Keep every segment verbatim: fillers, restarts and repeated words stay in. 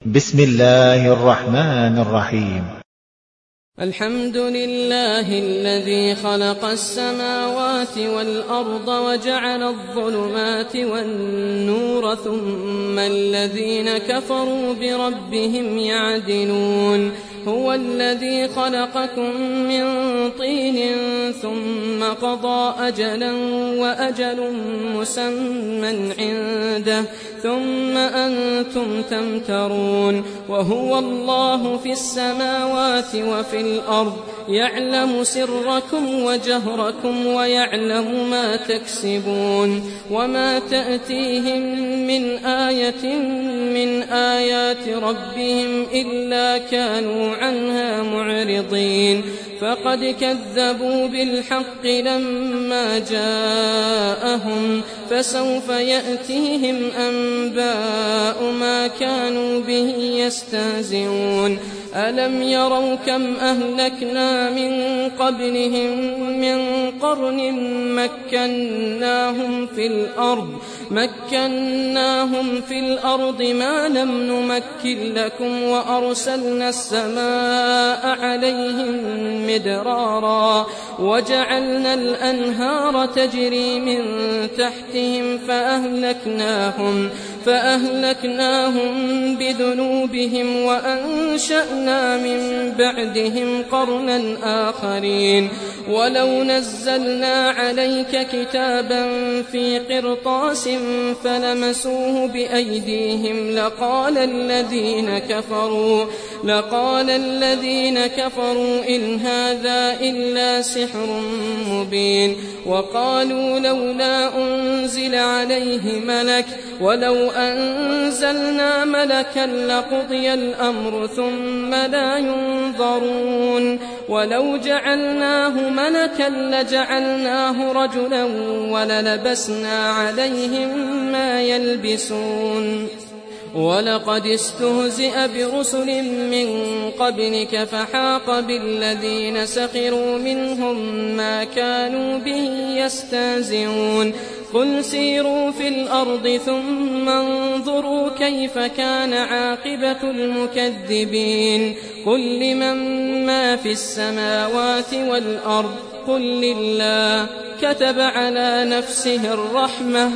بسم الله الرحمن الرحيم. الحمد لله الذي خلق السماوات والأرض وجعل الظلمات والنور ثم الذين كفروا بربهم يعدلون. هو الذي خلقكم من طين ثم قضى أجلا وأجل مسمى عنده ثم أنتم تمترون. وهو الله في السماوات وفي الأرض يعلم سركم وجهركم ويعلم ما تكسبون. وما تأتيهم من آية من آيات ربهم إلا كانوا عنها معرضين. فقد كذبوا بالحق لما جاءهم فسوف يأتيهم أنباء ما كانوا به يستهزئون. ألم يروا كم أهلكنا من قبلهم من قرن مكناهم في الأرض مكناهم في الأرض ما لم نمكن لكم وأرسلنا السماء عليهم مدرارا وجعلنا الأنهار تجري من تحتهم فأهلكناهم فأهلكناهم بذنوبهم وأنشأنا من بعدهم قرنا آخرين. ولو نزلنا عليك كتابا في قرطاس فلمسوه بأيديهم لقال الذين كفروا لقال الذين كفروا إن هذا إلا سحر مبين. وقالوا لولا أنزل عليه ملك ولو أنزلنا ملكا لقضي الأمر ثم لا ينظرون. ولو جعلناه ملكا لجعلناه رجلا وللبسنا عليهم ما يلبسون. ولقد استهزئ برسل من قبلك فحاق بالذين سخروا منهم ما كانوا به يستهزئون. قل سيروا في الأرض ثم انظروا كيف كان عاقبة المكذبين. قل لمن ما في السماوات والأرض قل لله كتب على نفسه الرحمة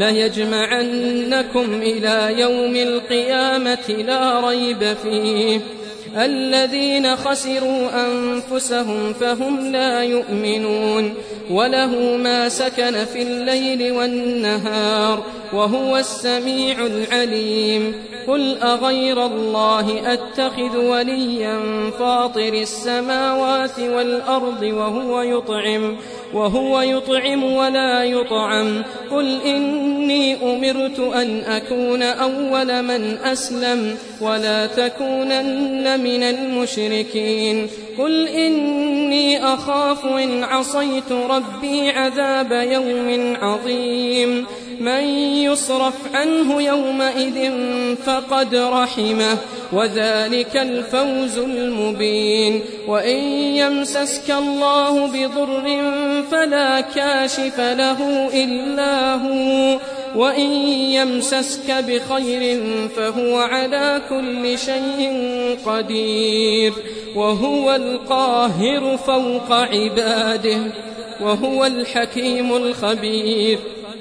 ليجمعنكم إلى يوم القيامة لا ريب فيه. الذين خسروا أنفسهم فهم لا يؤمنون. وله ما سكن في الليل والنهار وهو السميع العليم. قل أغير الله أتخذ وليا فاطر السماوات والأرض وهو يطعم وهو يطعم ولا يطعم. قل إني أمرت أن أكون أول من أسلم ولا تكونن من المشركين. قل إني أخاف إن عصيت ربي عذاب يوم عظيم. من يصرف عنه يومئذ فقد رحمه وذلك الفوز المبين. وإن يمسسك الله بضر فلا كاشف له إلا هو وإن يمسسك بخير فهو على كل شيء قدير. وهو القاهر فوق عباده وهو الحكيم الخبير.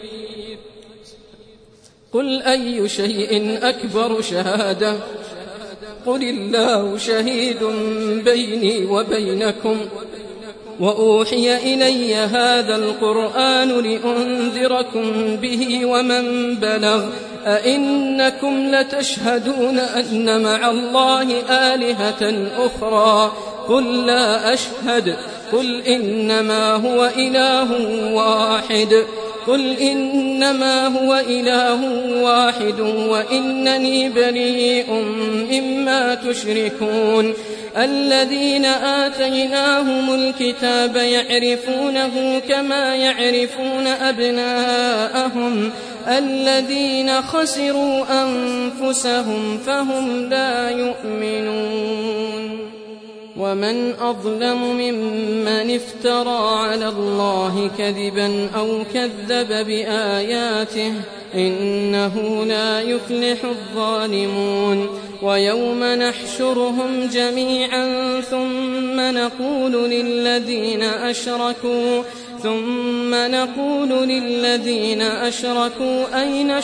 قل أي شيء أكبر شهادة قل الله شهيد بيني وبينكم وأوحي إلي هذا القرآن لأنذركم به ومن بلغ. أئنكم لتشهدون أن مع الله آلهة أخرى قل لا أشهد قل إنما هو إله واحد قل إنما هو إله واحد وإنني بريء مما تشركون. الذين آتيناهم الكتاب يعرفونه كما يعرفون أبناءهم الذين خسروا أنفسهم فهم لا يؤمنون. ومن أظلم ممن افترى على الله كذبا أو كذب بآياته إنه لا يفلح الظالمون. ويوم نحشرهم جميعا ثم نقول للذين أشركوا ثم نقول للذين أشركوا أين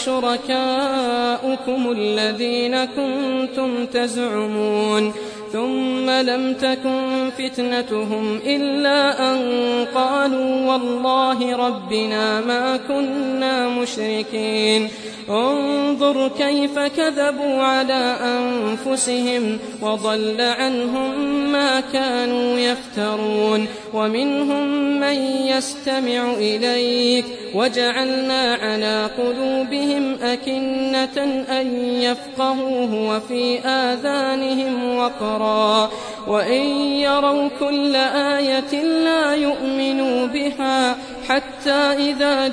شركاؤكم الذين كنتم تزعمون ثم لم تكن فتنتهم إلا أن قالوا والله ربنا ما كنا مشركين انظر كيف كذبوا على أنفسهم وضل عنهم ما كانوا يفترون ومنهم من يستمع إليك وجعلنا على قلوبهم أكنة أن يفقهوه وفي آذانهم وقرا وإن يروا كل آية لا يؤمنوا بها حتى إذا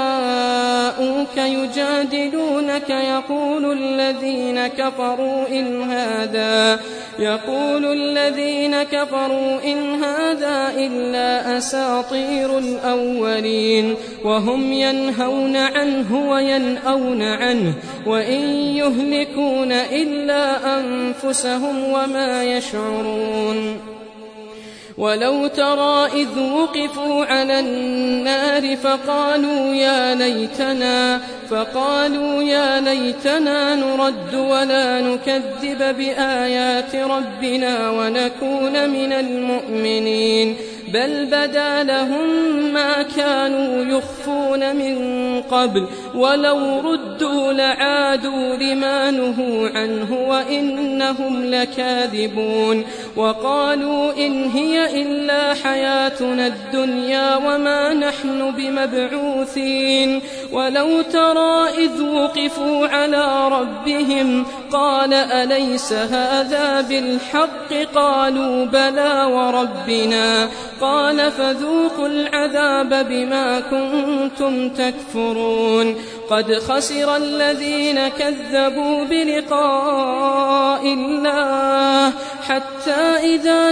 جاءوك يجادلونك يقول الذين كفروا إن هذا يقول الذين كفروا إن هذا إلا أساطير الأولين وهم ينهون عنه وينأون عنه وإن يهلكون إلا أنفسهم وما يشعرون ولو ترى إذ وقفوا على النار فقالوا يا ليتنا فقالوا يا ليتنا نرد ولا نكذب بآيات ربنا ونكون من المؤمنين بل بدا لهم ما كانوا يخفون من قبل ولو ردوا لعادوا لما نهوا عنه وإنهم لكاذبون وقالوا إن هي إلا حياتنا الدنيا وما نحن بمبعوثين ولو ترى إذ وقفوا على ربهم قال أليس هذا بالحق قالوا بلى وربنا قال فذوقوا العذاب بما كنتم تكفرون قد خسر الذين كذبوا بلقاء الله حتى إذا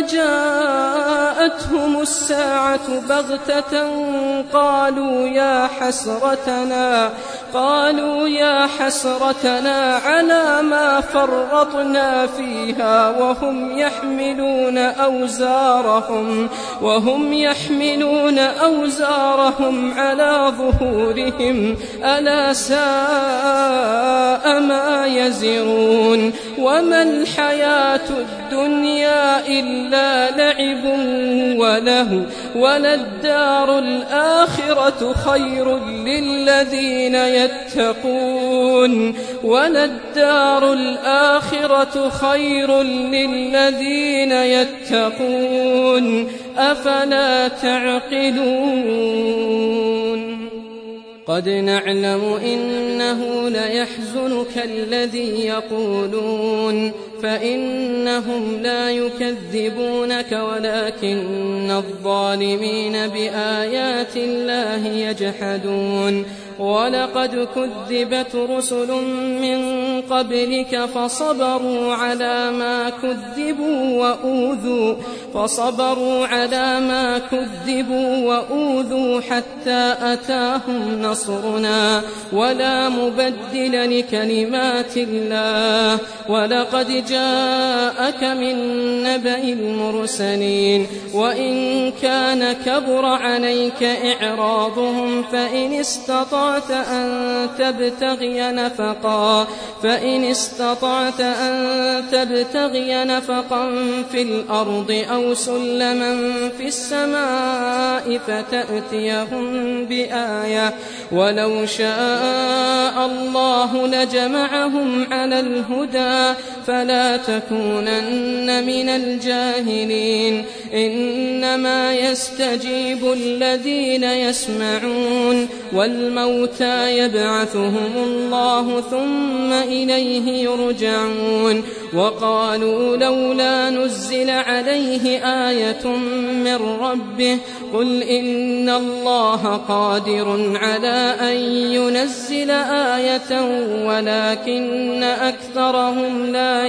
جاءتهم الساعة بغتة قالوا يا حسرتنا قالوا يا حسرتنا على ما فرطنا فيها وهم يحملون أوزارهم وهم يحملون أوزارهم على ظهورهم ألا ساء ما يزرون وما الحياة الدنيا إلا لعب وله وللدار الآخرة خير للذين يتقون وللدار الآخرة خير للذين يتقون أفلا تعقلون قد نعلم إنه ليحزنك الذي يقولون فإنهم لا يكذبونك ولكن الظالمين بآيات الله يجحدون ولقد كذبت رسل من قبلك فصبروا على ما كذبوا وأوذوا فصبروا على ما كذبوا وأوذوا حتى أتاهم نصرنا ولا مبدل لكلمات الله ولقد جاءك من نبأ المرسلين وإن كان كبر عليك إعراضهم فإن استطعت أن تبتغي نفقا فإن استطعت أن تبتغي نفقا في الأرض أو سلما في السماء فتأتيهم بآية ولو شاء الله لجمعهم على الهدى فلا تكونن من الجاهلين إنما يستجيب الذين يسمعون والموتى يبعثهم الله ثم إليه يرجعون وقالوا لولا نزل عليه آية من ربه قل إن الله قادر على أن ينزل آية ولكن أكثرهم لا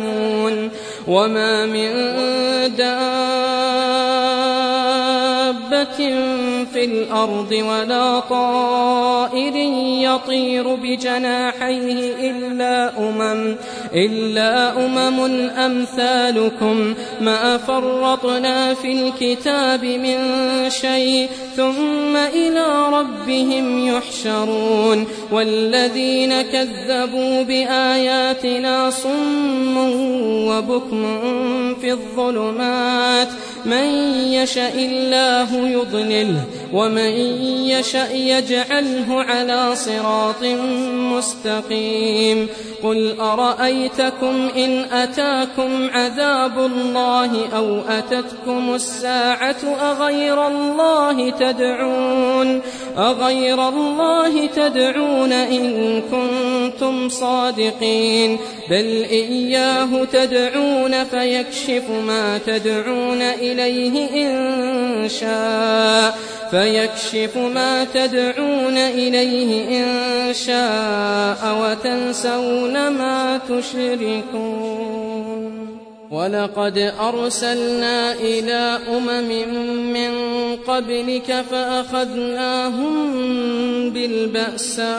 يعلمون وما من دابة دابة في الأرض ولا طائر يطير بجناحيه إلا أمم إلا أمم أمثالكم ما فرطنا في الكتاب من شيء ثم إلى ربهم يحشرون والذين كذبوا بآياتنا صم وبكم في الظلمات من يشاء الله يضلله ومن يشاء يجعله على صراط مستقيم قل أرأيتكم إن أتاكم عذاب الله أو أتتكم الساعة أغير الله تدعون أغير الله تدعون إن كنتم صادقين بل إياه تدعون فيكشف ما تدعون إليه إن شاء فيكشف ما تدعون إليه إن شاء وتنسون ما تشركون ولقد أرسلنا إلى أمم من قبلك فأخذناهم بالبأساء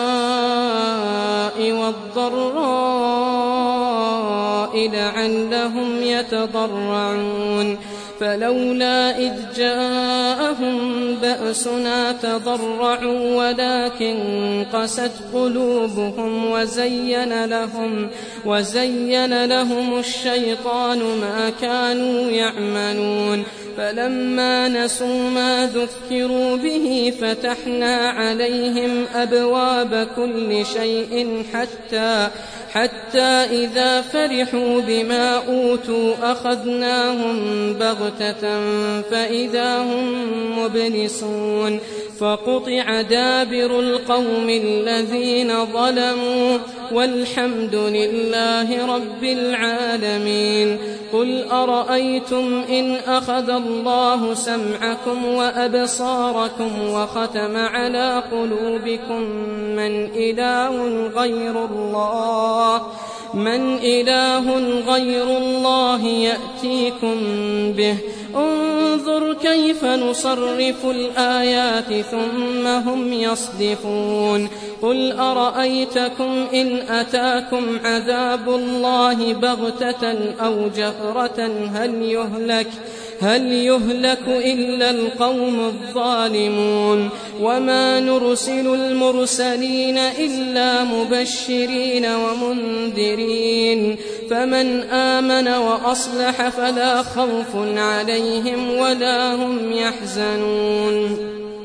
والضراء لعلهم يتضرعون فلولا إذ جاءهم بأسنا تضرعوا ولكن قست قلوبهم وزين لهم, وزين لهم الشيطان ما كانوا يعملون فلما نسوا ما ذكروا به فتحنا عليهم أبواب كل شيء حتى حتى إذا فرحوا بما أوتوا أخذناهم بغتة فإذا هم مبلسون فقطع دابر القوم الذين ظلموا والحمد لله رب العالمين قل أرأيتم إن أخذ الله سمعكم وأبصاركم وختم على قلوبكم من إله غير الله من إله غير الله يأتيكم به انظر كيف نصرف الآيات ثم هم يصدفون قل أرأيتكم إن أتاكم عذاب الله بغتة أو جهرة هل يهلك هل يهلك إلا القوم الظالمون وما نرسل المرسلين إلا مبشرين ومنذرين فمن آمن وأصلح فلا خوف عليهم ولا هم يحزنون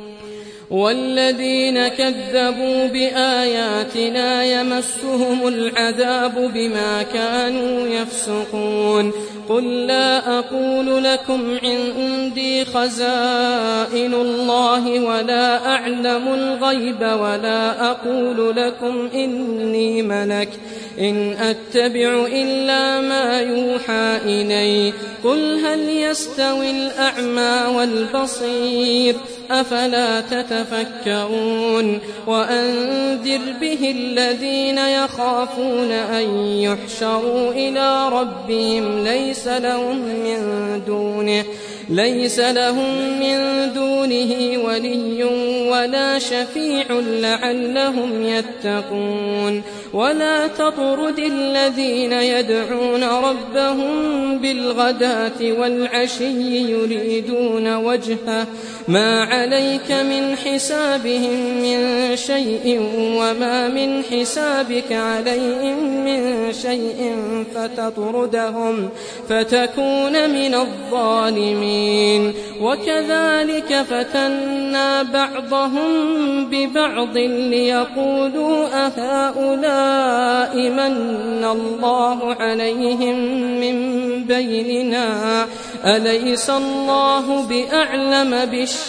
والذين كذبوا بآياتنا يمسهم العذاب بما كانوا يفسقون قل لا أقول لكم عندي خزائن الله ولا أعلم الغيب ولا أقول لكم إني ملك إن أتبع إلا ما يوحى إلي قل هل يستوي الأعمى والبصير أفلا تتفكرون وأنذر به الذين يخافون أن يحشروا إلى ربهم ليس لهم من دونه ليس لهم من دونه ولي ولا شفيع لعلهم يتقون ولا تطرد الذين يدعون ربهم بالغداة والعشي يريدون وجهه ما عليك من حسابهم من شيء وما من حسابك عليهم من شيء فتطردهم فتكون من الظالمين وكذلك فتنا بعضهم ببعض ليقولوا أهؤلاء من الله عليهم من بيننا أليس الله بأعلم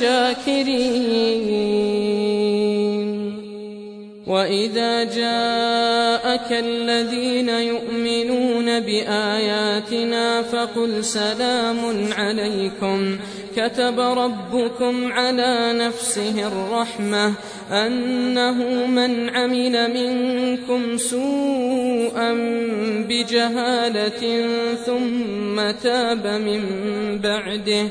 بالشاكرين وإذا جاءك الذين يؤمنون بآياتنا فقل سلام عليكم كتب ربكم على نفسه الرحمة أنه من عمل منكم سوءا بجهالة ثم تاب من بعده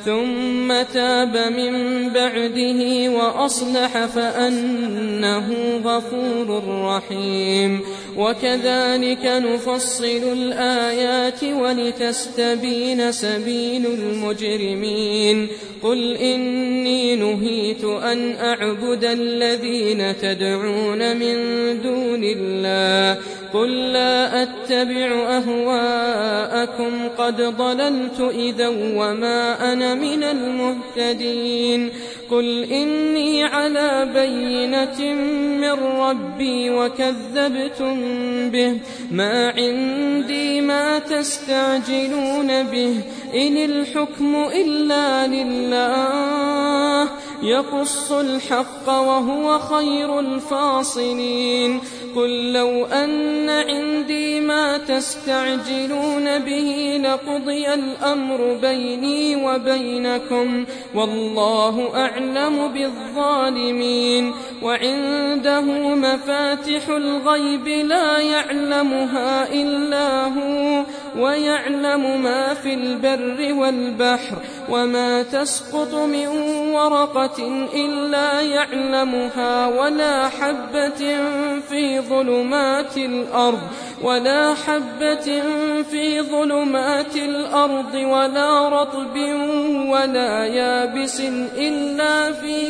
ثم تاب من بعده وأصلح فأنه غفور رحيم وكذلك نفصل الآيات ولتستبين سبيل المجرمين قل إني نهيت أن أعبد الذين تدعون من دون الله قل لا أتبع أهواءكم قد ضللت إذا وما أنا من المهتدين قل إني على بينة من ربي وكذبتم به ما عندي ما تستعجلون به إن الحكم إلا لله يقص الحق وهو خير الفاصلين قل لو أن عندي ما تستعجلون به لقضي الأمر بيني وبينكم والله أعلم بالظالمين وعنده مفاتح الغيب لا يعلمها إلا هو ويعلم ما في البر والبحر وما تسقط من ورقة إلا يعلمها ولا حبة في ظلمات الأرض ولا حبة في ظلمات الأرض ولا رطب ولا يابس إلا في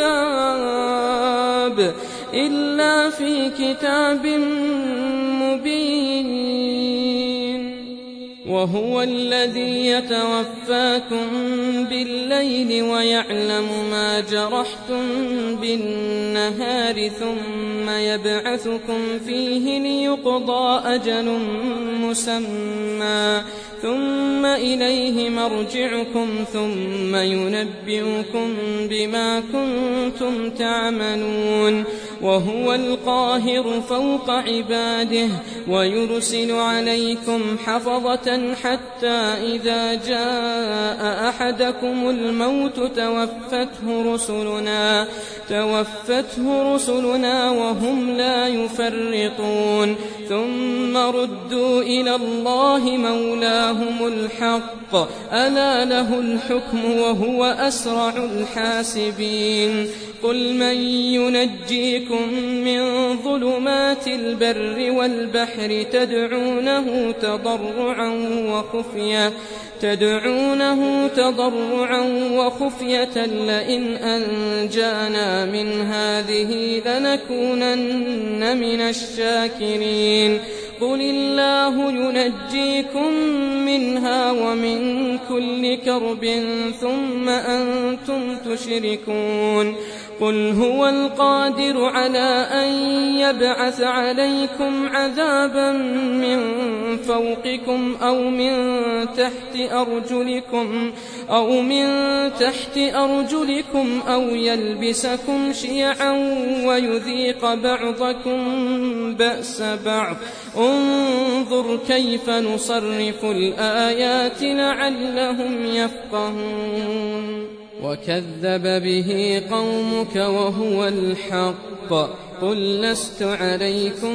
كتاب إلا في كتاب مبين وهو الذي يتوفاكم بالليل ويعلم ما جرحتم بالنهار ثم يبعثكم فيه ليقضى أجل مسمى ثم إليه مرجعكم ثم ينبئكم بما كنتم تعملون وهو القاهر فوق عباده ويرسل عليكم حفظة حتى إذا جاء أحدكم الموت توفته رسلنا توفته رسلنا وهم لا يفرطون ثم ردوا إلى الله مولاهم الحق ألا له الحكم وهو أسرع الحاسبين قل من ينجيكم من ظلمات البر والبحر تدعونه تضرعا وخفية تدعونه تضرعا وخفية لئن أنجانا من هذه لنكونن من الشاكرين قل الله ينجيكم منها ومن كل كرب ثم أنتم تشركون قل هو القادر على أن يبعث عليكم عذابا من فوقكم أو من تحت أرجلكم أو من تحت أرجلكم أو يلبسكم شيعا ويذيق بعضكم بأس بعض انظر كيف نصرف الآيات لعلهم يفقهون وكذب به قومك وهو الحق قل لست عليكم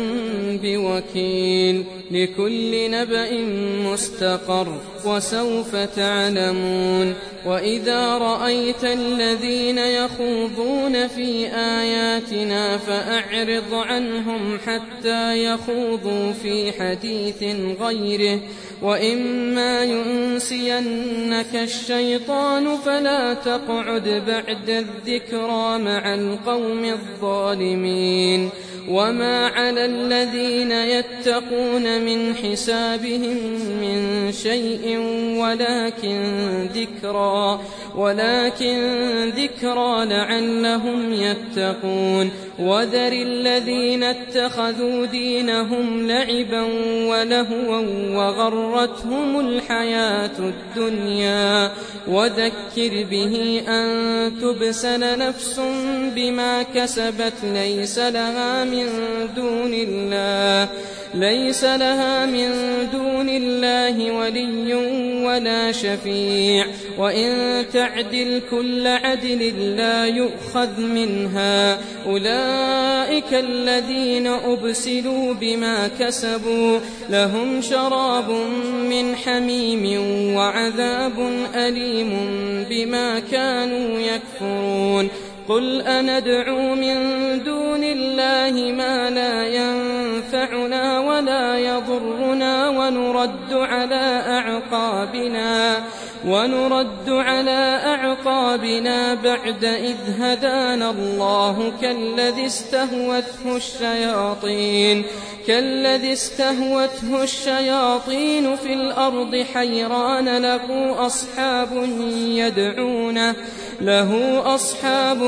بوكيل لكل نبأ مستقر وسوف تعلمون وإذا رأيت الذين يخوضون في آياتنا فأعرض عنهم حتى يخوضوا في حديث غيره وإما ينسينك الشيطان فلا تقعد بعد الذكرى مع القوم الظالمين وما على الذين يتقون من حسابهم من شيء ولكن ذكرى ولكن ذكرى لعلهم يتقون وذر الذين اتخذوا دينهم لعبا ولهوا وغرتهم الحياة الدنيا وذكر به أن تبسل نفس بما كسبت ليس لها من دون الله ليس لها من دون الله ولي ولا شفيع وإن تعدل كل عدل لا يؤخذ منها أولئك الذين أبسلوا بما كسبوا لهم شراب من حميم وعذاب أليم بما كانوا يكفرون قل أندعو من دون الله ما لا ينفعنا ولا يضرنا ونرد على أعقابنا ونرد على أعقابنا بعد إذ هدانا الله كالذي استهوته الشياطين كالذي استهوته الشياطين في الأرض حيران له أصحاب يدعونه له أصحاب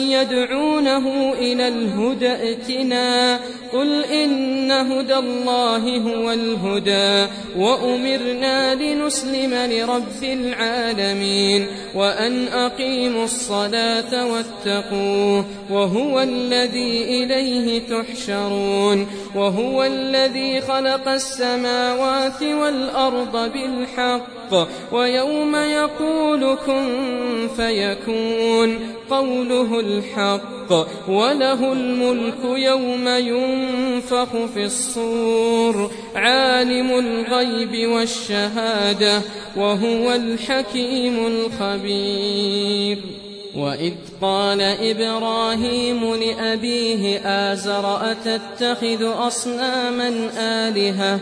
يدعونه إلى الهدى ائتنا قل إن هدى الله هو الهدى وأمرنا لنسلم لرب العالمين وأن أقيموا الصلاة واتقوه وهو الذي إليه تحشرون وهو الذي خلق السماوات والأرض بالحق ويوم يقول كن فيكون قوله الحق وله الملك يوم ينفخ في الصور عالم الغيب والشهادة وهو الحكيم الخبير وإذ قال إبراهيم لأبيه آزر أتتخذ أصناما آلهة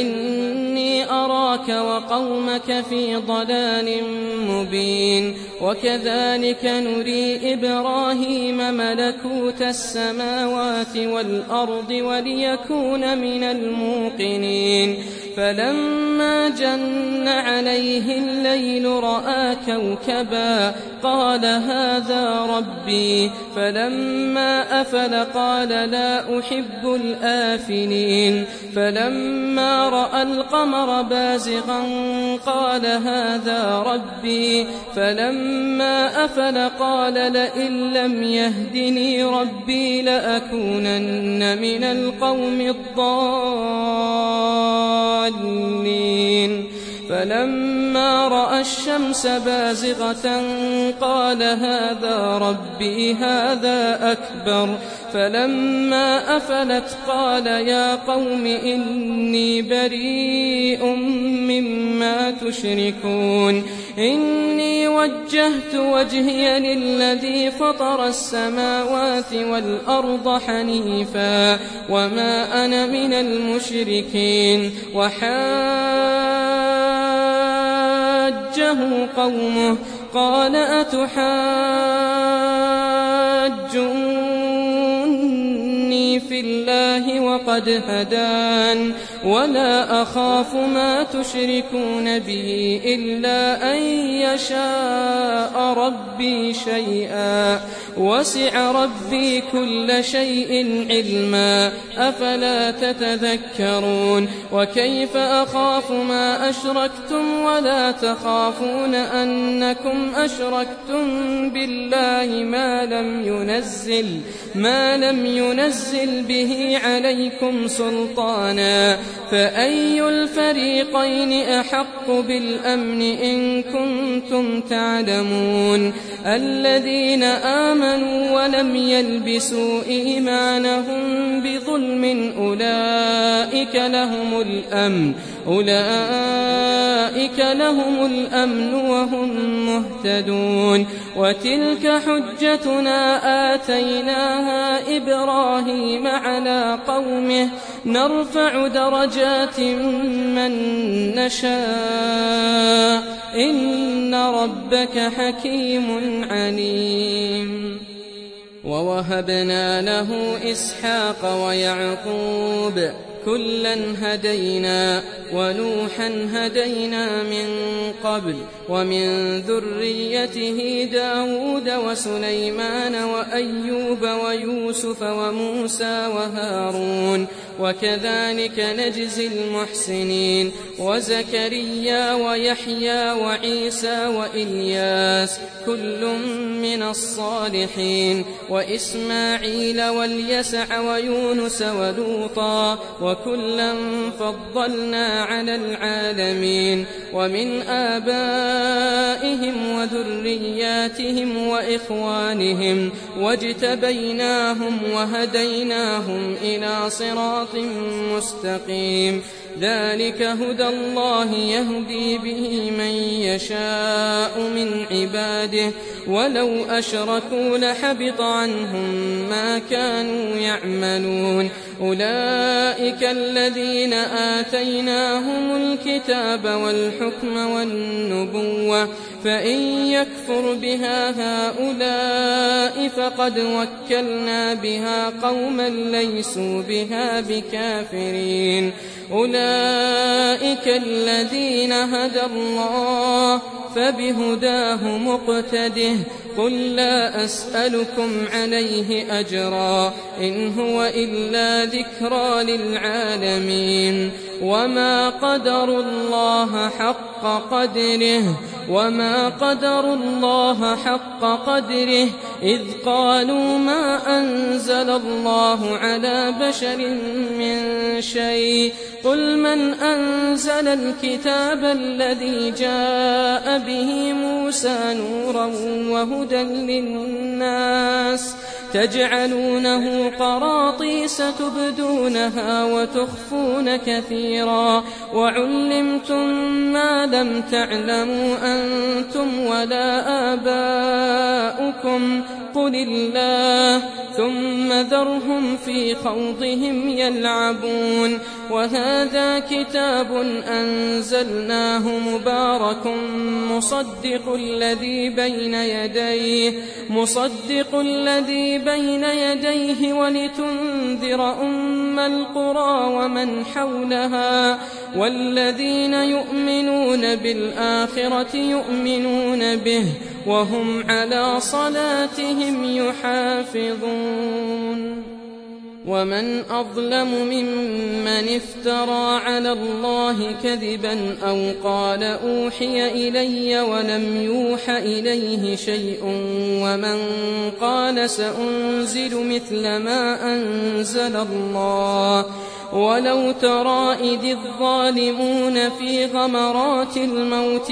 إني أراك وقومك في ضلال مبين وكذلك نري إبراهيم ملكوت السماوات والأرض وليكون من الموقنين فلما جن عليه الليل رأى كوكبا قال هذا ربي فلما أفل قال لا أحب الآفلين فلما رأى القمر بازغا قال هذا ربي فلما أفل قال لئن لم يهدني ربي لأكونن من القوم الضالين فلما رأى الشمس بازغة قال هذا ربي هذا أكبر فلما أفلت قال يا قوم إني بريء مما تشركون إني وجهت وجهي للذي فطر السماوات والأرض حنيفا وما أنا من المشركين وحاجه قومه قال أتحاجوني في الله وقد هدان ولا أخاف ما تشركون به إلا أن يشاء ربي شيئا وسع ربي كل شيء علما أفلا تتذكرون وكيف أخاف ما أشركتم ولا تخافون أنكم أشركتم بالله ما لم ينزل ما لم ينزل به عليكم سلطانا فأي الفريقين أحق بالأمن إن كنتم تعلمون الذين آمنوا ولم يلبسوا إيمانهم بظلم أولئك لهم الأمن أولئك لهم الأمن وهم مهتدون وتلك حجتنا آتيناها إبراهيم على قومه نرفع درجات من نشاء إن ربك حكيم عليم ووهبنا له إسحاق ويعقوب كلا هدينا ونوحا هدينا من قبل ومن ذريته داود وسليمان وأيوب ويوسف وموسى وهارون وكذلك نجزي المحسنين وزكريا ويحيى وعيسى وإلياس كل من الصالحين وإسماعيل واليسع ويونس ولوطا وكلا فضلنا على العالمين ومن آبائهم وذرياتهم وإخوانهم واجتبيناهم وهديناهم إلى صراط مستقيم ذلك هدى الله يهدي به من يشاء من عباده ولو أشركوا لحبط عنهم ما كانوا يعملون أولئك الذين آتيناهم الكتاب والحكم والنبوة فإن يكفر بها هؤلاء فقد وكلنا بها قوما ليسوا بها بكافرين أولئك الذين هدى الله فبهداه مقتده قل لا أسألكم عليه أجرا إن هو إلا ذكرى للعالمين وما قدروا الله حق قدره وما قدروا الله حق قدره إذ قالوا ما أنزل الله على بشر من شيء قل من أنزل الكتاب الذي جاء به موسى نورا وهدى للناس تجعلونه قراطيس تبدونها وتخفون كثيرا وعلمتم ما لم تعلموا أنتم ولا آباؤكم قل الله ثم ذرهم في خوضهم يلعبون وهذا كتاب أنزلناه مبارك مصدق الذي بين يديه مصدق الذي بين يديه ولتنذر أم القرى ومن حولها والذين يؤمنون بالآخرة يؤمنون به وهم على صلاتهم يحافظون ومن أظلم ممن افترى على الله كذبا أو قال أوحي إلي ولم يوح إليه شيء ومن قال سأنزل مثل ما أنزل الله ولو ترى إذ الظالمون في غمرات الموت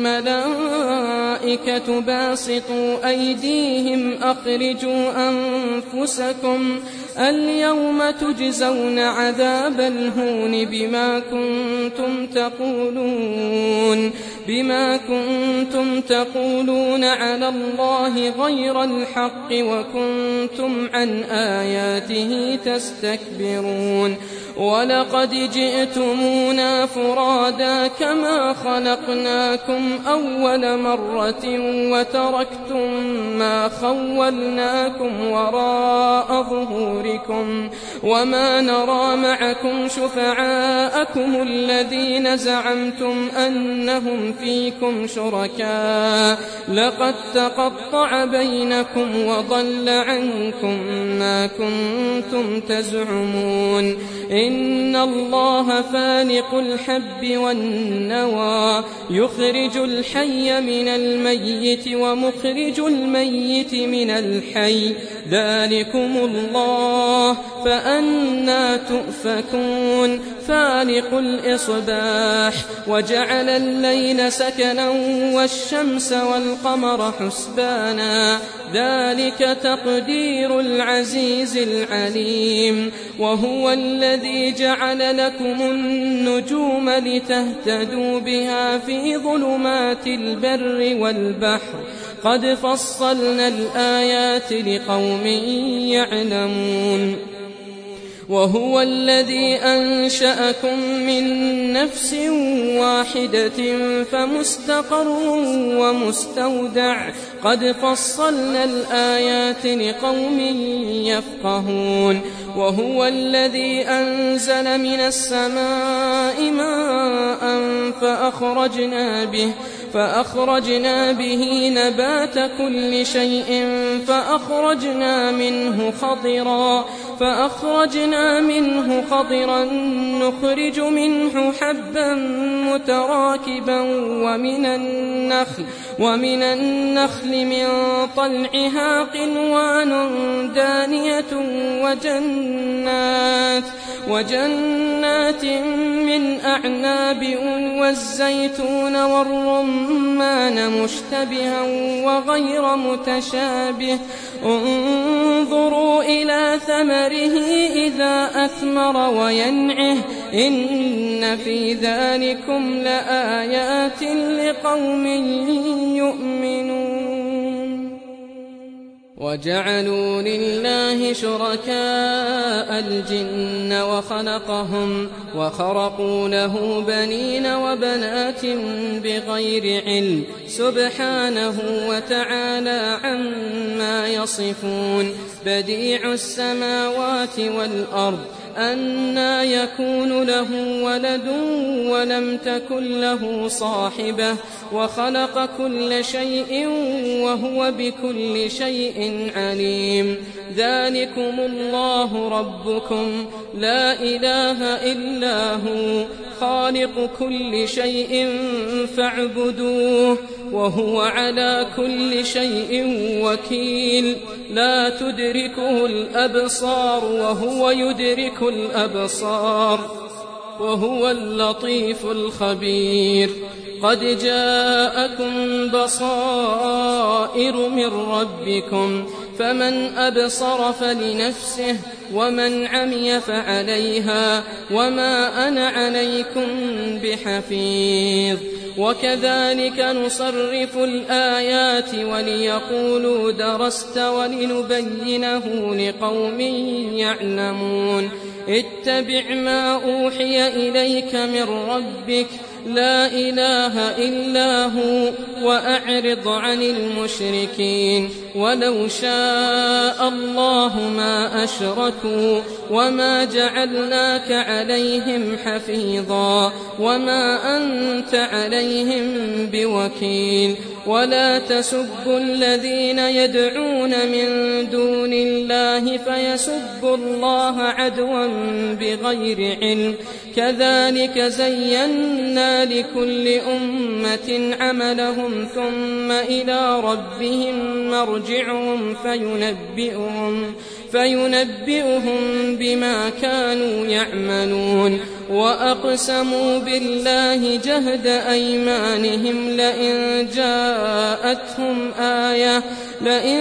والملائكة باسطوا أيديهم أخرجوا أنفسكم اليوم تجزون عذاب الهون بما كنتم تقولون بما كنتم تقولون على الله غير الحق وكنتم عن آياته تستكبرون ولقد جئتمونا فرادا كما خلقناكم أول مرة وتركتم ما خولناكم وراء ظهوركم وما نرى معكم شفعاءكم الذين زعمتم أنهم فيكم شركاء لقد تقطع بينكم وضل عنكم ما كنتم تزعمون إن الله فالق الحب والنوى يخرج الحي من الميت ومخرج الميت من الحي ذلكم الله فأنى تؤفكون فالق الإصباح وجعل الليل سكنا والشمس والقمر حسبانا ذلك تقدير العزيز العليم وهو الذي جعل لكم النجوم لتهتدوا بها في ظلمات البر والبحر قد فصلنا الآيات لقوم يعلمون وهو الذي أنشأكم من نفس واحدة فمستقر ومستودع قد فصلنا الآيات لقوم يفقهون وهو الذي أنزل من السماء ماء فأخرجنا به فأخرجنا به نبات كل شيء فأخرجنا منه خضرا فأخرجنا منه خضرا نخرج منه حبا متراكبا ومن النخل ومن النخل من طلعها قنوان دانية وجنات وجنات من أعناب والزيتون والرمان مشتبها وغير متشابه انظروا إلى ثمره إذا أثمر وينعه إن في ذلكم لآيات لقوم يؤمنون. وجعلوا لله شركاء الجن وخلقهم وخرقوا له بنين وبنات بغير علم سبحانه وتعالى عما يصفون. بديع السماوات والأرض أنى يكون له ولد ولم تكن له صاحبة وخلق كل شيء وهو بكل شيء عليم. ذلكم الله ربكم لا إله إلا هو خالق كل شيء فاعبدوه وهو على كل شيء وكيل. لا تدركه الأبصار وهو يدرك الأبصار وهو اللطيف الخبير. قد جاءكم بصائر من ربكم فمن أبصر فلنفسه ومن عمي فعليها وما أنا عليكم بحفيظ. وكذلك نصرف الآيات وليقولوا درست ولنبينه لقوم يعلمون. اتبع ما أوحي إليك من ربك لا إله إلا هو وأعرض عن المشركين. ولو شاء الله ما أشركوا وما جعلناك عليهم حفيظا وما أنت عليهم بوكيل. ولا تسبوا الذين يدعون من دون الله فيسبوا الله عدوا بغير علم كذلك زينا لكل أمة عملهم ثم إلى ربهم مرجعهم فينبئهم فينبئهم بما كانوا يعملون. وأقسموا بالله جهد أيمانهم لئن جاءتهم آية لئن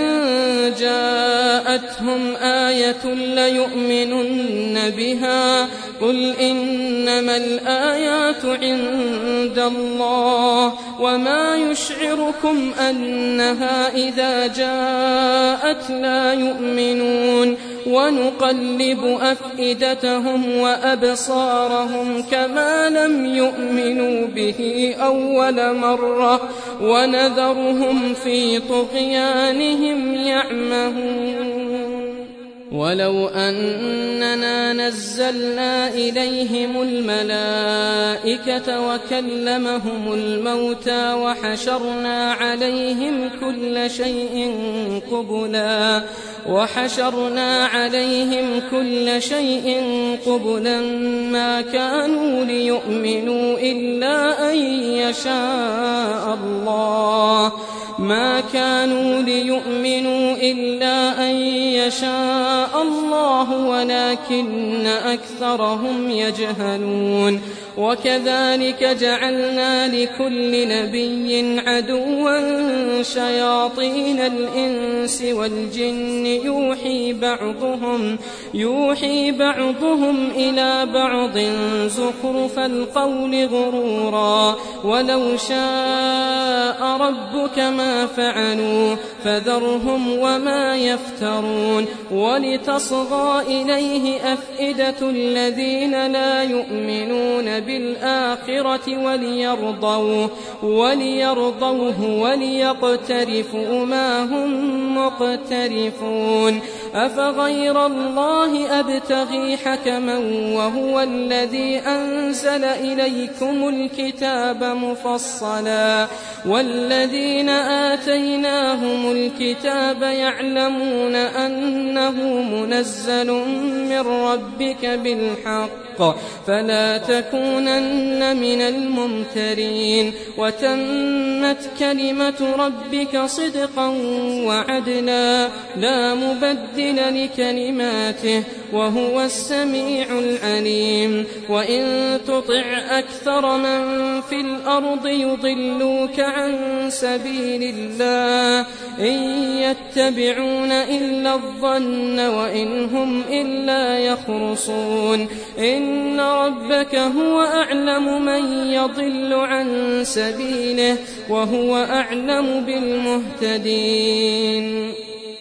جاءتهم آية ليؤمنن بها قل إنما الآيات عند الله وما يشعركم أنها إذا جاءت لا يؤمنون. ونقلب أفئدتهم وأبصارهم كما لم يؤمنوا به أول مرة ونذرهم في طغيانهم يعمهون. ولو أننا نزلنا إليهم الملائكة وكلمهم الموتى وحشرنا عليهم كل شيء قبلا وحشرنا عليهم كل شيء قبلا ما كانوا ليؤمنوا إلا أن يشاء الله ما كانوا ليؤمنوا إلا أن يشاء الله ولكن أكثرهم يجهلون. وكذلك جعلنا لكل نبي عدوا شياطين الإنس والجن يوحي بعضهم يوحي بعضهم إلى بعض زخرف القول غرورا ولو شاء ربك ما فعلوا فذرهم وما يفترون. ولتصغى إليه أفئدة الذين لا يؤمنون بالآخرة وليرضوه وليرضوه وليقترفوا ما هم مقترفون. أفغير الله أبتغي حكما وهو الذي أنزل إليكم الكتاب مفصلا والذين آتيناهم الكتاب يعلمون أنه منزل من ربك بالحق فلا تكونن من الممترين وتمت كلمة ربك صدقا وعدلا لا مبدل لكلماته وهو السميع العليم وإن تطع أكثر من في الأرض يضلوك عن سبيل الله إن يتبعون إلا الظن وإن هم إلا يخرصون إن ربك هو أعلم من يضل عن سبيله وهو أعلم بالمهتدين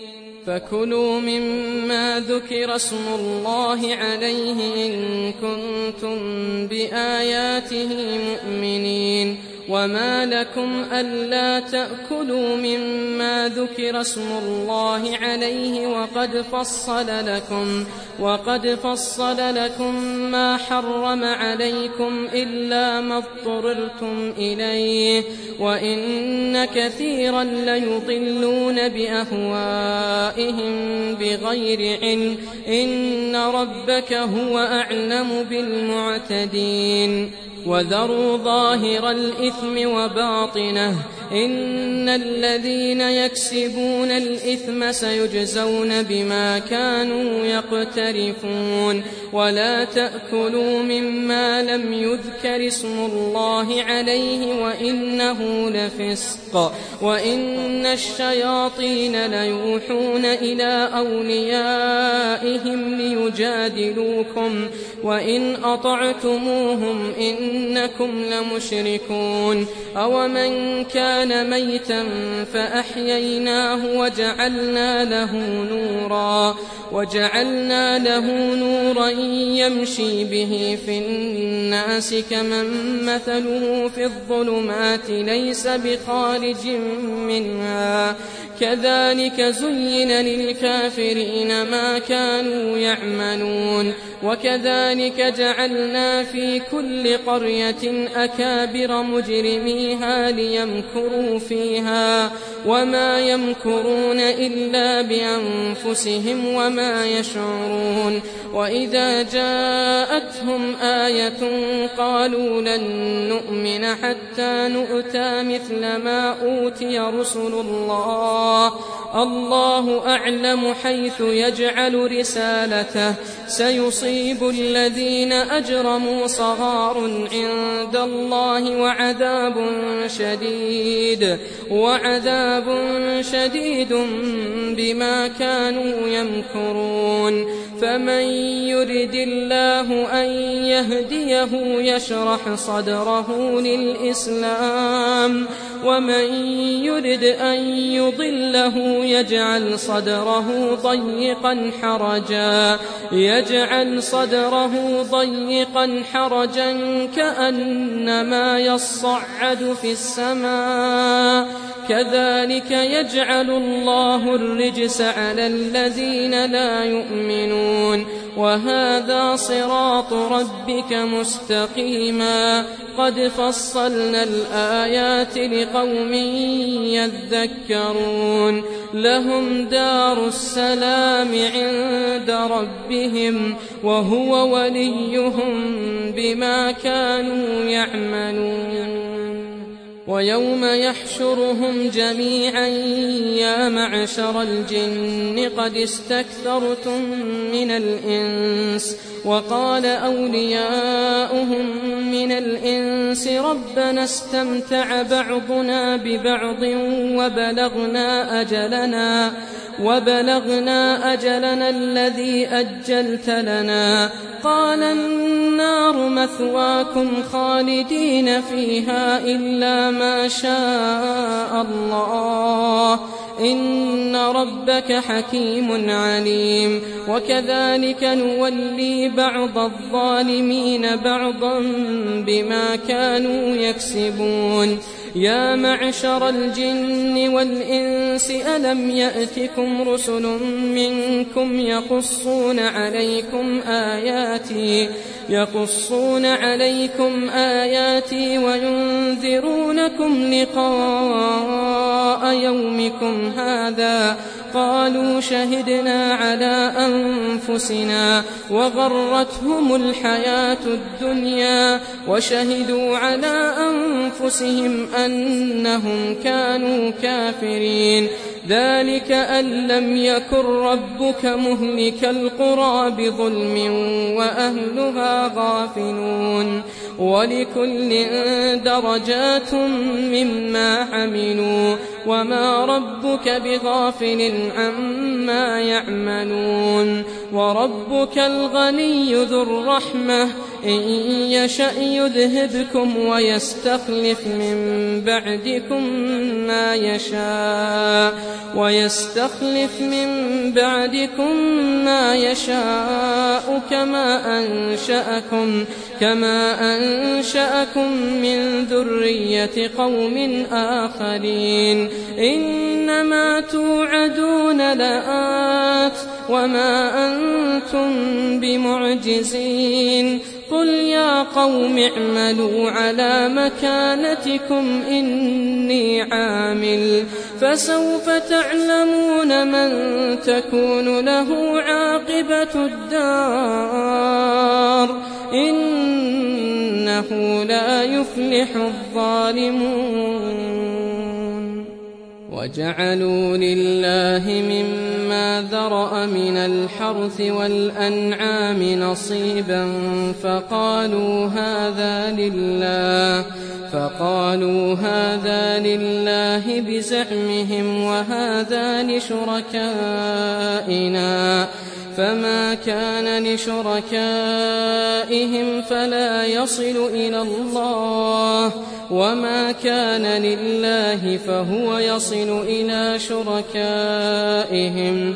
فكلوا مما ذكر اسم الله عليه إن كنتم بآياته مؤمنين وما لكم ألا تأكلوا مما ذكر اسم الله عليه وقد فصل لكم وقد فصل لكم ما حرم عليكم إلا ما اضطررتم إليه وإن كثيرا ليضلون بأهوائهم بغير علم إن ربك هو أعلم بالمعتدين وذروا ظاهر الإثم وباطنه إن الذين يكسبون الإثم سيجزون بما كانوا يقترفون ولا تأكلوا مما لم يذكر اسم الله عليه وإنه لفسق وإن الشياطين ليوحون إلى أوليائهم ليجادلوكم وإن أطعتموهم إنكم لمشركون أومن كان ميتا فأحييناه وجعلنا له نورا وجعلنا له نورا يمشي به في الناس كمن مثله في الظلمات ليس بخارج منها كذلك زين للكافرين ما كانوا يعملون وكذلك جعلنا في كل قرية أكابر مجرميها ليمكروا فيها وما يمكرون إلا بأنفسهم وما يشعرون وإذا جاءتهم آية قالوا لن نؤمن حتى نؤتى مثل ما أوتي رسل الله الله أعلم حيث يجعل رسالته سيصيب الذين أجرموا صغار عند الله وعذاب شديد وعذاب شديد بما كانوا يمكرون فمن يرد الله أن يهديه يشرح صدره للإسلام ومن يرد أن يضله يجعل صدره ضيقا حرجا يجعل صدره ضيقا حرجا كأنما يصعد في السماء كذلك يجعل الله الرجس على الذين لا يؤمنون وهذا صراط ربك مستقيما قد فصلنا الآيات لقوم يذكرون لهم دار السلام عند ربهم وهو وليهم بما كانوا يعملون ويوم يحشرهم جميعا يا معشر الجن قد استكثرتم من الإنس وقال أولياؤهم من الإنس ربنا استمتع بعضنا ببعض وبلغنا أجلنا وبلغنا أجلنا الذي أجلت لنا قال النار مثواكم خالدين فيها إلا ما شاء الله إن ربك حكيم عليم وكذلك نولي بعض الظالمين بعضا بما كانوا يكسبون يا معشر الجن والإنس ألم يأتكم رسل منكم يقصون عليكم آياتي يقصون عليكم آياتي وينذرونكم لقاء يومكم هذا قالوا شهدنا على أنفسنا وغرتهم الحياة الدنيا وشهدوا على أنفسهم أنهم كانوا كافرين ذلك أن لم يكن ربك مهلك القرى بظلم وأهلها غافلون ولكل درجات مما عملوا وما ربك بغافل عما يعملون وربك الغني ذو الرحمة إن يشأ يذهبكم ويستخلف من بعدكم ما يشاء ويستخلف من بعدكم ما يشاء كما أنشأكم كما أنشأكم من ذرية قوم آخرين إنما توعدون لآت وما أنتم بمعجزين قل يا قوم اعملوا على مكانتكم إني عامل فسوف تعلمون من تكون له عاقبة الدار إنه لا يفلح الظالمون وجعلوا لله مما ذرأ من الحرث والأنعام نصيبا فقالوا هذا لله فقالوا هذا لله بزعمهم وهذا لشركائنا فما كان لشركائهم فلا يصل إلى الله وما كان لله فهو يصل إلى شركائهم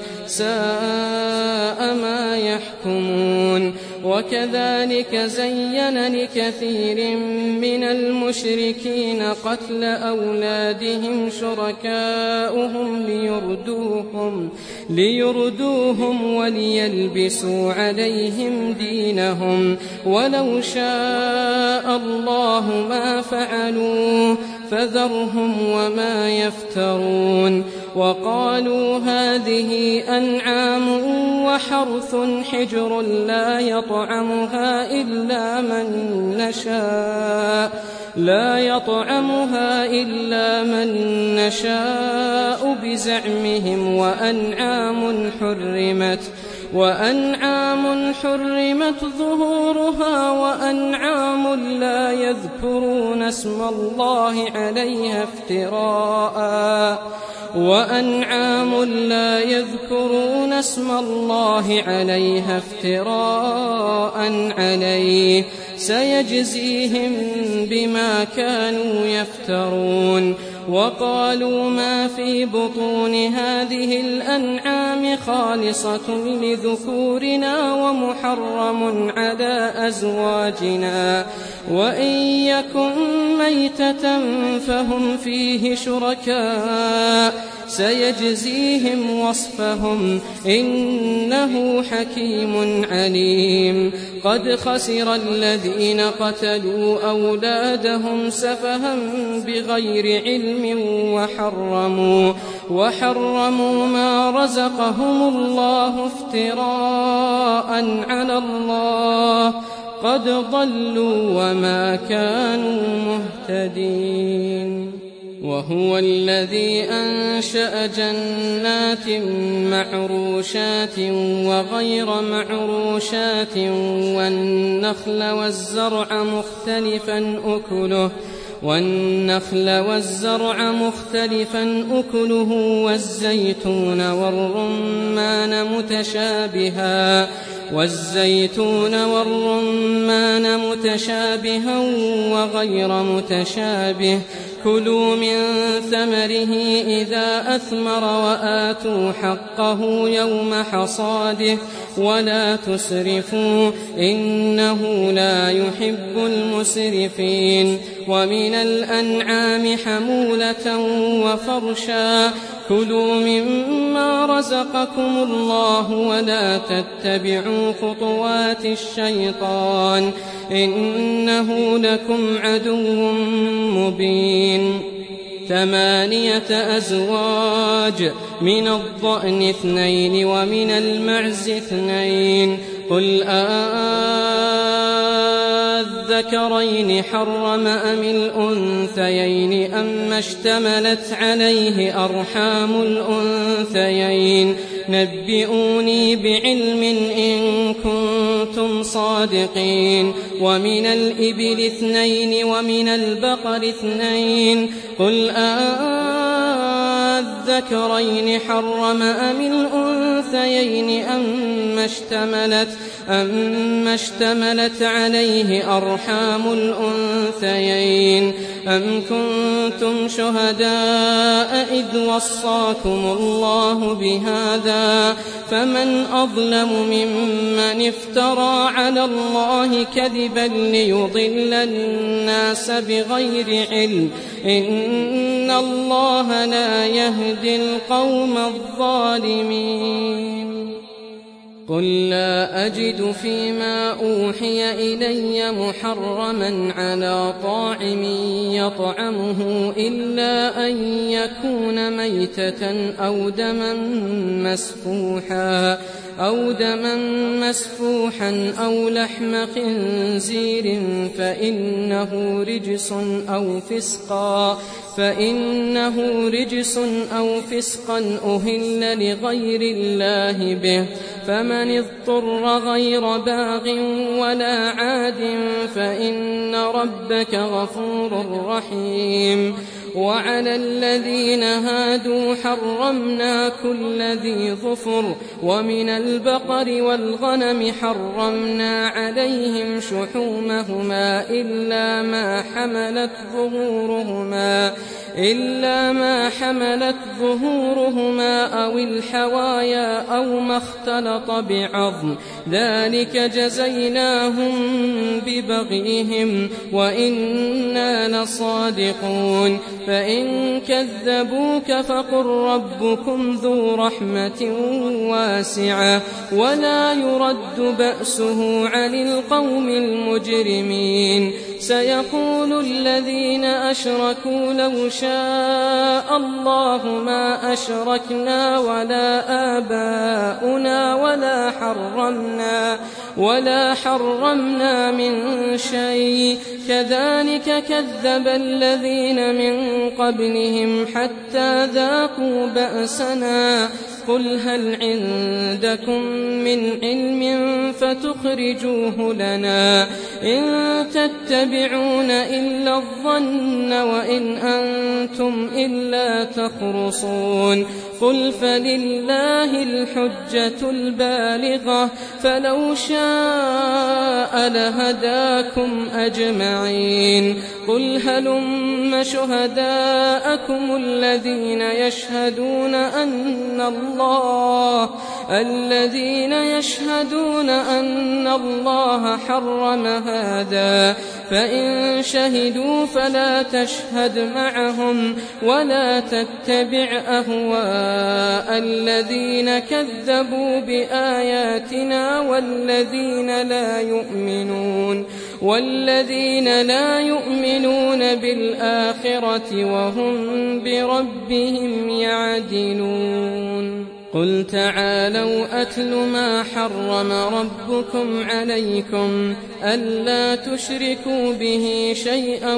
ساء ما يحكمون وكذلك زين لكثير من المشركين قتل أولادهم شركاؤهم ليردوهم, ليردوهم وليلبسوا عليهم دينهم ولو شاء الله ما فعلوه فذرهم وما يفترون وقالوا هذه أنعام وحرث حجر لا يطعمها إلا من نشاء لا يطعمها إلا من نشاء بزعمهم وأنعام حرمت وأنعام حرمت ظهورها وأنعام لا يذكرون اسم الله عليها افتراء وأنعام لا يذكرون اسم الله عليها افتراء عليه سيجزيهم بما كانوا يفترون وقالوا ما في بطون هذه الأنعام خالصة لذكورنا ومحرم على أزواجنا وإن يكن ميتة فهم فيه شركاء سيجزيهم وصفهم إنه حكيم عليم قد خسر الذين قتلوا أولادهم سفها بغير علم وحرموا, وحرموا ما رزقهم الله افتراء على الله قد ضلوا وما كانوا مهتدين وهو الذي أنشأ جنات معروشات وغير معروشات والنخل والزرع مختلفا أكله والنخل والزرع مختلفا أكله والزيتون والرمان متشابها والزيتون والرمان متشابها وغير متشابه كلوا من ثمره إذا أثمر وآتوا حقه يوم حصاده ولا تسرفوا إنه لا يحب المسرفين ومن الأنعام حمولة وفرشا كلوا مما رزقكم الله ولا تتبعوا خطوات الشيطان إنه لكم عدو مبين ثمانية أزواج من الضأن اثنين ومن المعز اثنين قل أذكرين حرم أم الأنثيين أما اشتملت عليه أرحام الأنثيين نبئوني بعلم إن كنتم صادقين ومن الإبل اثنين ومن البقر اثنين قل أذكرين حرم أم الأنثيين أما اشتملت أما اشتملت عليه أرحام الأنثيين أم كنتم شهداء إذ وصاكم الله بهذا فمن أظلم ممن افترى على الله كذبا ليضل الناس بغير علم إن الله لا يهدي القوم الظالمين قل لا أجد فيما أوحي إلي محرما على طاعم يطعمه إلا أن يكون ميتة أو دما مسفوحا أو دما مسفوحا أو لحم خنزير فإنه رجس أو فسقا فإنه رجس أو فسقا أهل لغير الله به فمن اضطر غير باغ ولا عاد فإن ربك غفور رحيم وعلى الذين هادوا حرمنا كل ذي ظفر ومن البقر والغنم حرمنا عليهم شحومهما إلا ما حملت ظهورهما إلا ما حملت ظهورهما أو الحوايا أو ما اختلط بعظم ذلك جزيناهم ببغيهم وإنا لصادقون فإن كذبوك فقل ربكم ذو رحمة واسعة ولا يرد بأسه عن القوم المجرمين سيقول الذين أشركوا لو شاء الله ما أشركنا ولا آباؤنا ولا حرمنا ولا حرمنا من شيء كذلك كذب الذين من قبلهم حتى ذاقوا بأسنا قل هل عندكم من علم فتخرجوه لنا إن تتبعون إلا الظن وإن أنتم إلا تخرصون قل فلله الحجة البالغة فلو شاء لهداكم أجمعين قل هلم شهداءكم الذين يشهدون أن الله الذين يشهدون أن الله حرم هذا فإن شهدوا فلا تشهد معهم ولا تتبع أهواء الذين كذبوا بآياتنا والذين لا يؤمنون والذين لا يؤمنون بالآخرة وهم بربهم يعدلون قل تعالوا أتل ما حرم ربكم عليكم ألا تشركوا به شيئا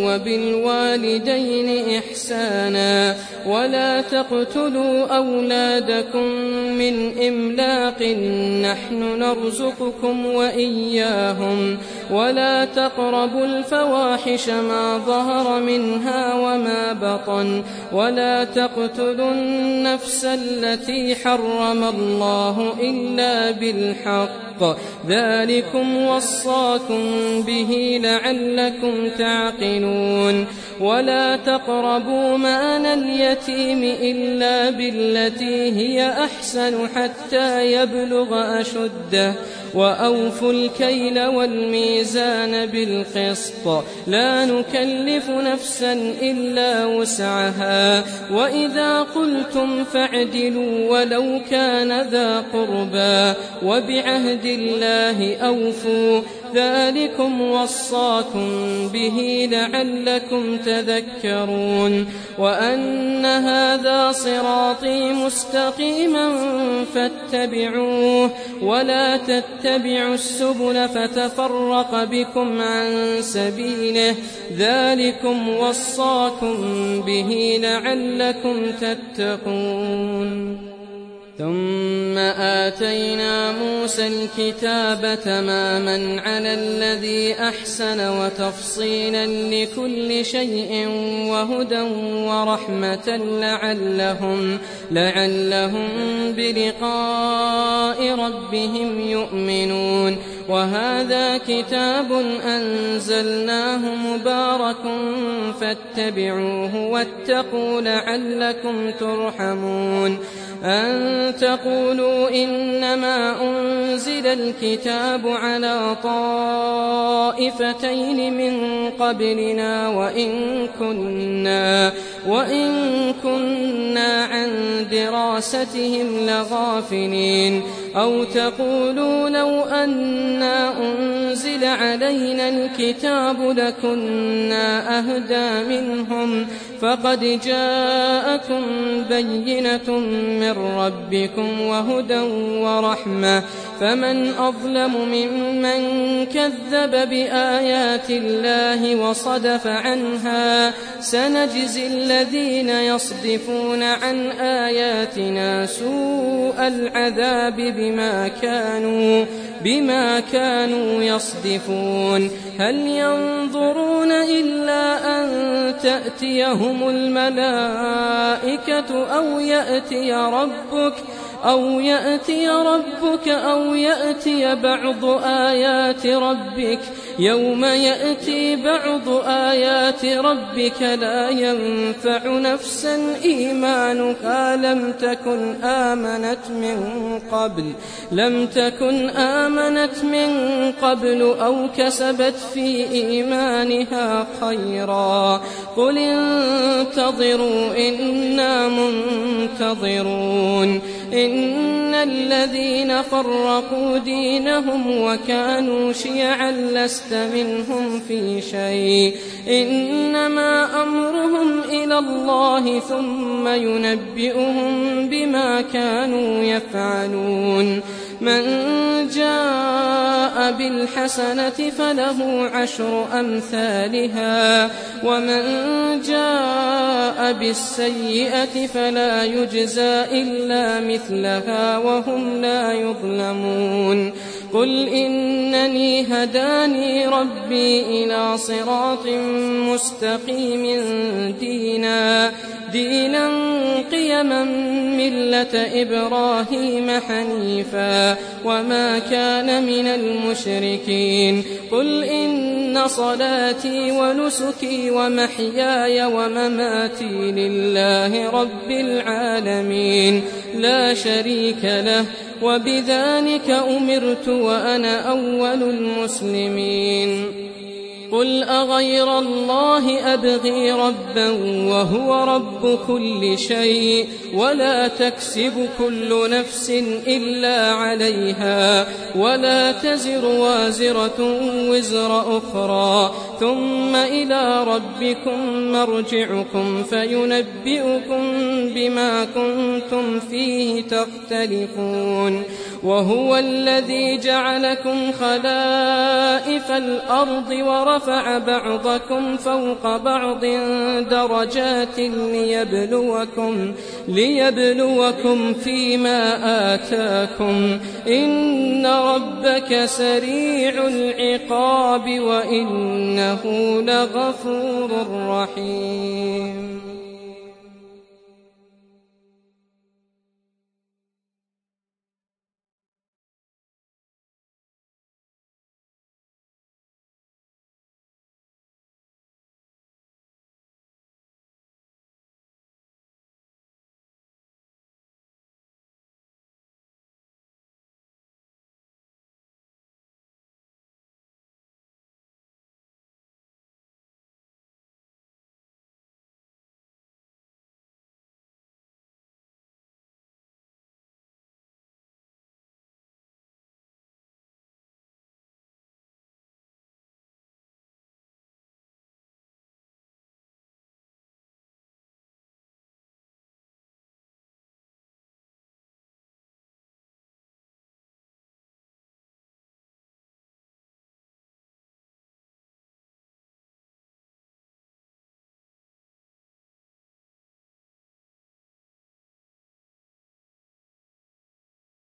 وبالوالدين إحسانا ولا تقتلوا أولادكم من إملاق نحن نرزقكم وإياهم ولا تقربوا الفواحش ما ظهر منها وما بطن ولا تقتلوا النفس التي الذي حرم الله إلا بالحق ذلكم وصاكم به لعلكم تعقلون ولا تقربوا مال اليتيم إلا بالتي هي أحسن حتى يبلغ أشده وأوفوا الكيل والميزان بالقسط لا نكلف نفسا إلا وسعها وإذا قلتم فاعدلوا ولو كان ذا قربى وبعهد الله أوفوا ذلكم وصاكم به لعلكم تذكرون وأن هذا صراطي مستقيما فاتبعوه ولا تتبعوا السبل فتفرق بكم عن سبيله ذلكم وصاكم به لعلكم تتقون ثم آتينا موسى الكتاب تماما على الذي أحسن وتفصيلا لكل شيء وهدى ورحمة لعلهم, لعلهم بلقاء ربهم يؤمنون وهذا كتاب أنزلناه مبارك فاتبعوه واتقوا لعلكم ترحمون أن تقولوا إنما أنزل الكتاب على طائفتين من قبلنا وإن كنا, وإن كنا عن دراستهم لغافلين أو تقولوا لو أنا أنزل علينا الكتاب لكنا أهدى منهم فقد جاءكم بينة من ربكم وهدى ورحمة فمن أظلم ممن كذب بآيات الله وصدف عنها سنجزي الذين يصدفون عن آياتنا سوء العذاب بما كانوا بما كانوا يصدفون هل ينظرون إلا أن تأتيهم الملائكة أو يأتي ربك أو يأتي ربك أو يأتي بعض آيات ربك يوم يأتي بعض آيات ربك لا ينفع نفسا إيمانها لم تكن آمنت من قبل لم تكن آمنت من قبل أو كسبت في إيمانها خيرا قل انتظروا إنا منتظرون إن الذين فرقوا دينهم وكانوا شيعا لست منهم في شيء إنما أمرهم إلى الله ثم ينبئهم بما كانوا يفعلون من جاء بالحسنة فله عشر أمثالها ومن جاء بالسيئة فلا يجزى إلا مثلها وهم لا يظلمون قل إنني هداني ربي إلى صراط مستقيم دينا دينا قيما ملة إبراهيم حنيفا وما كان من المشركين قل إن صلاتي ونسكي ومحياي ومماتي لله رب العالمين لا شريك له وبذلك أمرت وأنا أول المسلمين قل أغير الله أبغي ربا وهو رب كل شيء ولا تكسب كل نفس إلا عليها ولا تزر وازرة وزر أخرى ثم إلى ربكم مرجعكم فينبئكم بما كنتم فيه تختلفون وهو الذي جعلكم خلائف الأرض ورفع بعضكم فوق بعض درجات ليبلوكم, ليبلوكم فيما آتاكم إن ربك سريع العقاب وإنه لغفور رحيم.